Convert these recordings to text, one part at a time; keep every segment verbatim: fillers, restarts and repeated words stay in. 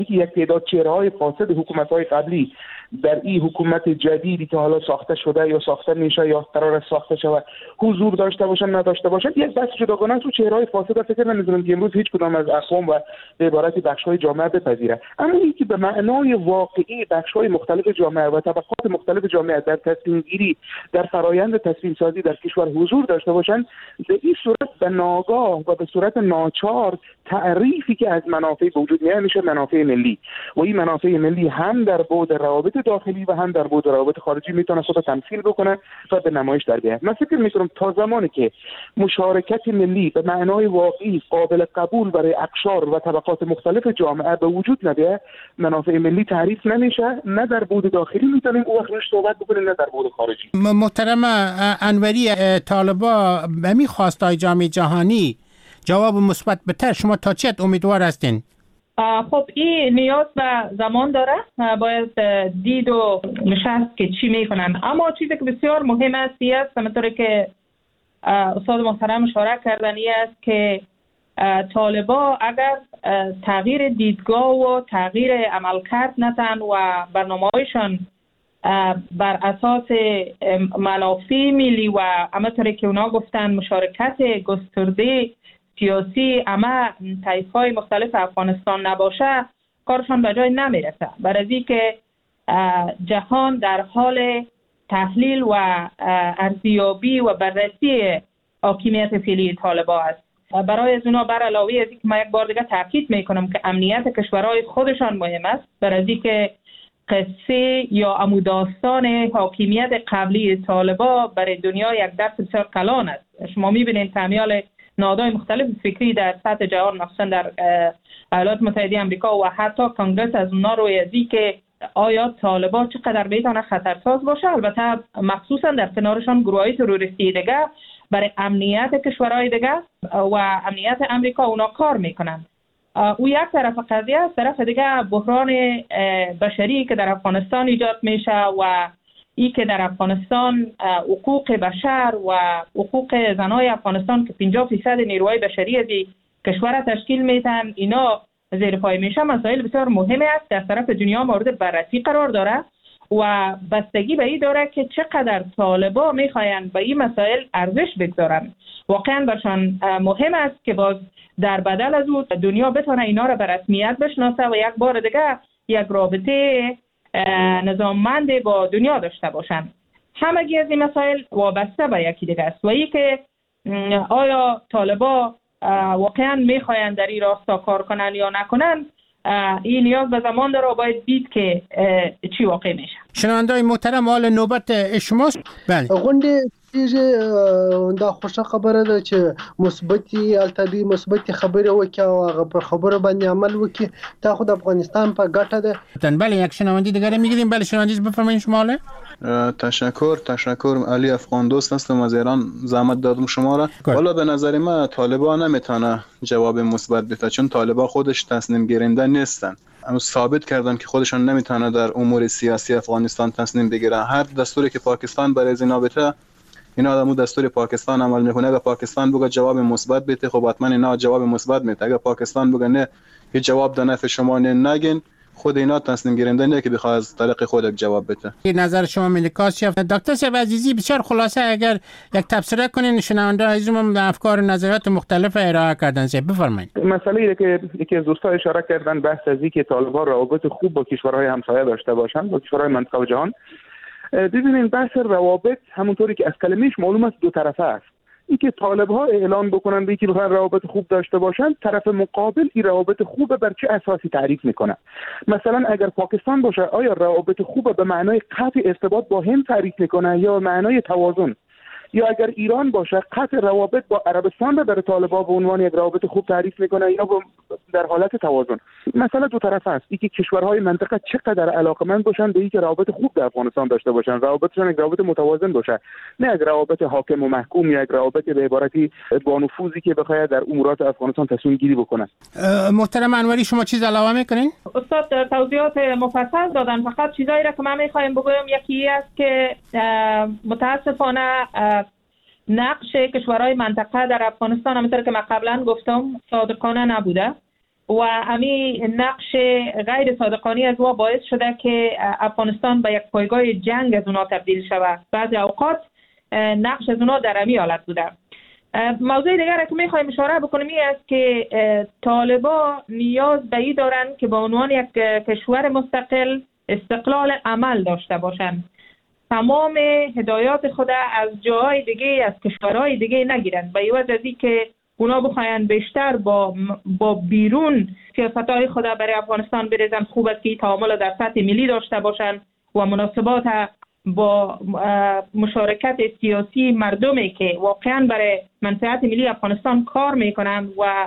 یک تعداد چهره‌های فاسد حکومت‌های قبلی در این حکومت جدیدی که حالا ساخته شده یا ساخته میشه یا قرار است ساخته شود حضور داشته باشن نداشته باشن یک بحث جداگانه است. و چهره‌های فاسد فکر نمی‌کنم که امروز هیچ کدام از اقوام و به عبارت بخش‌های جامعه بپذیره، اما اینکه به معنای واقعی بخش‌های مختلف جامعه و طبقات مختلف جامعه در تصمیم گیری در فرایند تصمیم سازی در کشور حضور داشته باشند، به این صورت به ناگاه و به صورت ناچار تعریفی که از منافع وجود میاد میشه منافع ملی و این منافع ملی هم در بعد روابط داخلی و هم در بعد روابط خارجی میتونه خود تمثیل بکنه و به نمایش در بیاد. من فکر میکنم تا زمانی که مشارکت ملی به معنای واقعی قابل قبول برای اقشار و طبقات مختلف جامعه به وجود نمیاد، منافع ملی تعریف نمیشه، نه در بعد داخلی میتونیم او وقت روش صحبت بکنیم نه در بعد خارجی. محترم انوری، طالبا به می خواستای جامعه جهانی جواب مثبت بده، شما تا چه امیدوار هستین؟ خب این نیاز به زمان داره، باید دید و نشست که چی میکنن، اما چیزی که بسیار مهم است است همونطوری که استاد محترم اشاره کردن است که طالبا اگر تغییر دیدگاه و تغییر عملکرد نتن و برنامه‌هایشان بر اساس منافع ملی و همونطوری که اونا گفتن مشارکت گسترده سیاسی اما طایف‌های مختلف افغانستان نباشه، کارشان به جای نمیرسه. برای که جهان در حال تحلیل و ارزیابی و بررسی حاکمیت فعلی طالبان است. برای از اونا بر علاوه از اینکه من یک بار دیگه تاکید میکنم که امنیت کشورهای خودشان مهم است، برای که قصه یا عموداستان حاکمیت قبلی طالبان برای دنیا یک درس بسیار کلان است. شما میبینید تعمیال نهادهای مختلف فکری در سطح جهان مخصوصا در ایالات متحده آمریکا و حتی کنگره از اونا روی ازی که آیا طالبان چقدر بیتونه خطرساز باشه، البته مخصوصا در کنارشان گروه‌های تروریستی دیگه برای امنیت کشورهای دیگه و امنیت امریکا اونا کار میکنن. او یک طرف قضیه است، طرف دیگه بحران بشری که در افغانستان ایجاد میشه و ای که در افغانستان حقوق بشر و حقوق زنای افغانستان که پنجاه فیصد نیروهای بشری از کشور تشکیل میدن اینا زیر پای میشه، مسائل بسیار مهمی است در طرف دنیا مورد بررسی قرار داره و بستگی به این داره که چقدر طالبا میخواین به این مسائل ارزش بگذارن. واقعا برشان مهم است که باز در بدل از او دنیا بتونه اینا را به رسمیت بشناسه و یک بار دیگه یک رابطه نظاممند با دنیا داشته باشن. همگی از این مسائل وابسته به یکی دیگه است و ای که آیا طالبا واقعا میخواین در این راستا کار کنن یا نکنن، این نیاز به زمان داره و باید دید که چی واقع میشه. شنونده‌های محترم، حال نوبت شماست. بله غونډه چې دا خوشا خبره ده چې مثبتي التدی مثبتي خبره وکړي او هغه پر خبره باندې عمل وکړي، تا خود افغانستان په ګټه ده. بله یک شنونده دیگه میگیریم. بله شنونده بفرمایید شما. حاله تشکر تشکر علی افغان دوست هستم از ایران، زحمت دادم شما را. والا به نظر من طالبان نمیتونه جواب مثبت بده چون طالبان خودش تصمیم گیرنده نیستن، اما ثابت کردن که خودشان نمیتونه در امور سیاسی افغانستان تصمیم بگیرن. هر دستوری که پاکستان برای اینا بده اینا آدمو دستور پاکستان عمل میکنه. اگه پاکستان بگه جواب مثبت بده خب حتما اینا جواب مثبت میده. اگه پاکستان بگه نه هیچ جواب در نفع شما نه نگین، خود اینا تصمیم گیرنده نه که بخواد از طریق خود جواب بده. این نظر شما ملکاس شف. دکتر صاحب عزیزی بسیار خلاصه اگر یک تبصره کنین شنونده عزیزم افکار و نظرات مختلف ارائه کردن صاحب بفرمایید. مسئله که یکی از دوستان اشاره کردن بحث از اینکه طالبان روابط خوب با کشورهای همسایه داشته باشند، با کشورهای منطقه و جهان. ببینین بحث روابط همونطوری که از کلمه‌اش معلوم است دو طرفه است. اینکه طالب‌ها اعلان بکنن به اینکه بخوان روابط خوب داشته باشن، طرف مقابل این روابط خوب بر چه اساسی تعریف میکنه. مثلا اگر پاکستان باشه آیا روابط خوب به معنای قطع ارتباط با هند تعریف میکنه یا معنای توازن؟ یا اگر ایران باشه قطع روابط با عربستان رو برای طالبان به عنوان یک روابط خوب تعریف میکنه یا در حالت توازن؟ مثلا دو طرف است. اینکه کشورهای منطقه چقدر علاقمند باشن به اینکه روابط خوب در افغانستان داشته باشن، روابطشون یک روابط متوازن باشه، نه یک روابط حاکم و محکوم یا یک روابط به عبارتی با نفوذی که بخواد در امورات افغانستان تصمیم گیری بکنه. محترم انوری شما چیز علاوه میکنین؟ استاد توضیحات مفصل دادن، فقط چیزایی را که من میخوایم بگم یکی است که متاسفانه نقش کشورهای منطقه در افغانستان همونطور که من قبلا گفتم صادقانه نبوده و همین نقش غیر صادقانه از او باعث شده که افغانستان به یک پایگاه جنگ از اونا تبدیل شود. بعضی اوقات نقش از اونا در همین حالت بوده. موضوع دیگر که میخوایم اشاره بکنیم این است که طالبان نیاز به این دارند که به عنوان یک کشور مستقل استقلال عمل داشته باشند. تمام هدایات خود از جاهای دیگه، از کشورهای دیگه نگیرند. به عوض از این که اونا بخواین بیشتر با با بیرون سیاست‌های خود برای افغانستان بریزن، خوب است که تعامل در سطح ملی داشته باشند و مناسبات با مشارکت سیاسی مردمی که واقعا برای منفعت ملی افغانستان کار میکنند و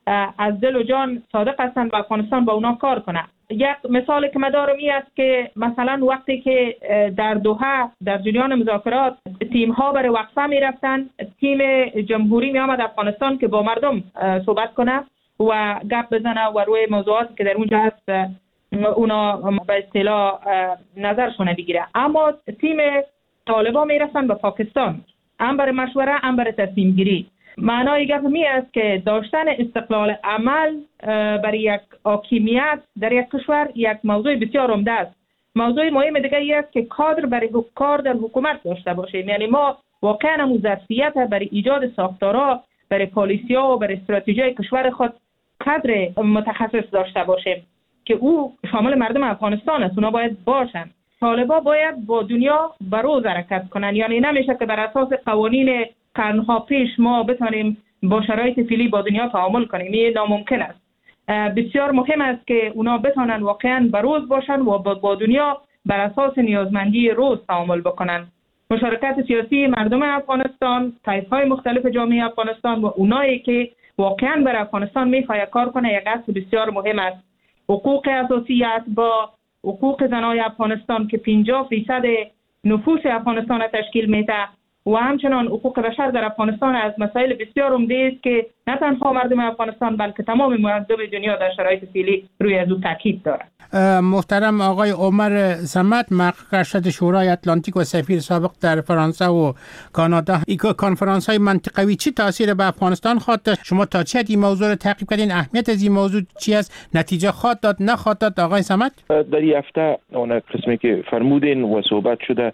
از دل و جان صادق هستند و افغانستان با اونا کار کنه. یک مثال که من دارم این است که مثلا وقتی که در دوحه در جریان مذاکرات تیم ها برای وقفه می رفتن، تیم جمهوری می آمد افغانستان که با مردم صحبت کنه و گپ بزنه و روی موضوعاتی که در اونجا هست اونا به اصطلاح نظرشون بگیره. اما تیم طالبان می رفتن به پاکستان، هم برای مشوره هم برای تصمیم گیری. معنای گپ می است که داشتن استقلال عمل برای یک حاکمیت در یک کشور یک موضوع بسیار عمده است. موضوع مهم دیگه ای است که کادر برای کار در حکومت داشته باشیم. یعنی ما واقعا هم ظرفیت برای ایجاد ساختارها، برای پالیسی‌ها و برای استراتژی کشور خود کادر متخصص داشته باشیم که او شامل مردم افغانستان است. اونا باید باشن. طالبان باید با دنیا بروز حرکت کنن. یعنی نمیشه که بر اساس قوانین قرنها پیش ما بتونیم با شرایط فعلی با دنیا تعامل کنیم. این ناممکن است. بسیار مهم است که اونا بتونن واقعا بروز باشن و با دنیا بر اساس نیازمندی روز تعامل بکنن. مشارکت سیاسی مردم افغانستان، طیف‌های مختلف جامعه افغانستان و اونایی که واقعا بر افغانستان میخواد کار کنه یک اصل بسیار مهم است. حقوق اساسی است با حقوق زنای افغانستان که پنجاه درصد نفوس افغانستان را تشکیل میده و همچنان حقوق بشر در افغانستان از مسائل بسیار عمده است که نه تنها مردم افغانستان بلکه تمام مردم دنیا در شرایط فعلی روی از او تاکید دارند. محترم آقای عمر صمد، محقق ارشد شورای اتلانتیک و سفیر سابق در فرانسه و کانادا، این کنفرانس های منطقوی چی تاثیر به افغانستان خواهد داشت؟ شما تا چه حد این موضوع رو تعقیب کردین؟ اهمیت از این موضوع چی است؟ نتیجه خواهد داد نخواهد داد آقای صمد؟ در این هفته اون قسمی که فرمودین و صحبت شده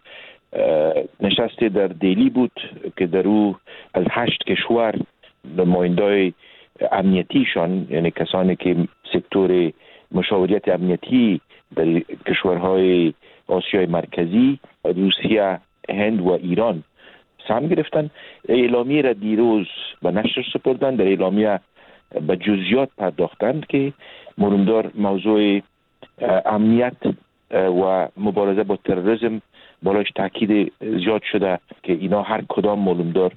نشستی در دیلی بود که در او از هشت کشور نمایندای امنیتیشان، یعنی کسانی که سکتور مشاوریت امنیتی در کشورهای آسیای مرکزی، روسیه، هند و ایران سهم گرفتن، اعلامیه را دیروز به نشر سپردند. در اعلامیه به جزئیات پرداختند که مهمدار موضوع امنیت و مبارزه با تروریسم بالاش تاکید زیاد شده که اینا هر کدام معلومدار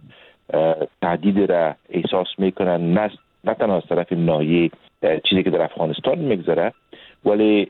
تهدید را احساس میکنن، نه نه تنها از طرف ناحیه چیزی که در افغانستان میگذره، ولی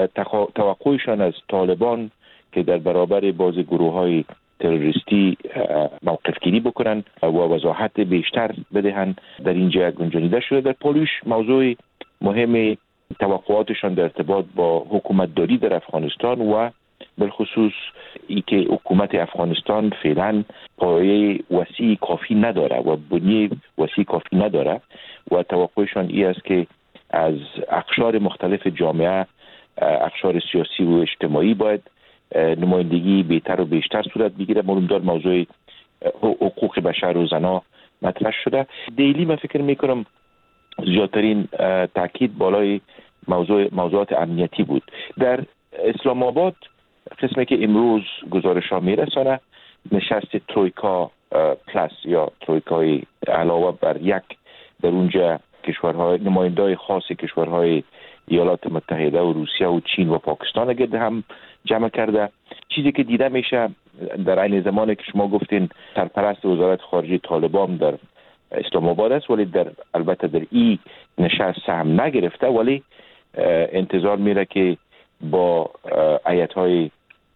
توقعشان از طالبان که در برابر باز گروه های تروریستی موقف گیری بکنن و وضاحت بیشتر بدهن در اینجا گنجانیده شده. در پولش موضوع مهم توقعاتشان در ارتباط با حکومت داری در افغانستان و بالخصوص ای که حکومت افغانستان فعلا پایه وسیع کافی نداره و بنیه وسیع کافی نداره و توقعشان ای است که از اقشار مختلف جامعه، اقشار سیاسی و اجتماعی باید نمایندگی بهتر و بیشتر صورت بگیره. معلومدار موضوع حقوق بشر و زنا مطرح شده. دیلی من فکر میکنم زیادترین تاکید بالای موضوع موضوعات امنیتی بود. در اسلام آباد قسمی که امروز گزارش ها میرسانه نشست ترویکا پلاس یا ترویکای علاوه بر یک در اونجا کشورهای نمایندای خاص کشورهای ایالات متحده و روسیه و چین و پاکستان گرد هم جمع کرده. چیزی که دیده میشه در عین زمانی که شما گفتین سرپرست وزارت خارجه طالبان در اسلام آباد است، ولی در البته در این نشست سهم نگرفته، ولی انتظار میره که با ایت‌های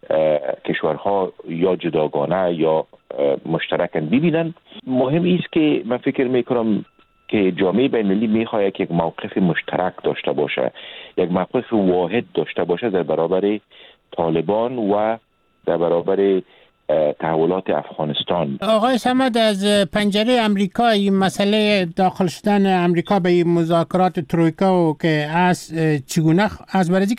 کشورها یا جداگانه یا مشترکاً ببینن. مهم است که من فکر میکنم که جامعه بین‌المللی میخواد که یک موقف مشترک داشته باشه، یک موقف واحد داشته باشه در برابر طالبان و در برابر تحولات افغانستان. آقای صمد، از پنجره امریکا این مسئله داخل شدن امریکا به این مذاکرات ترویکا و که از چگونه از برای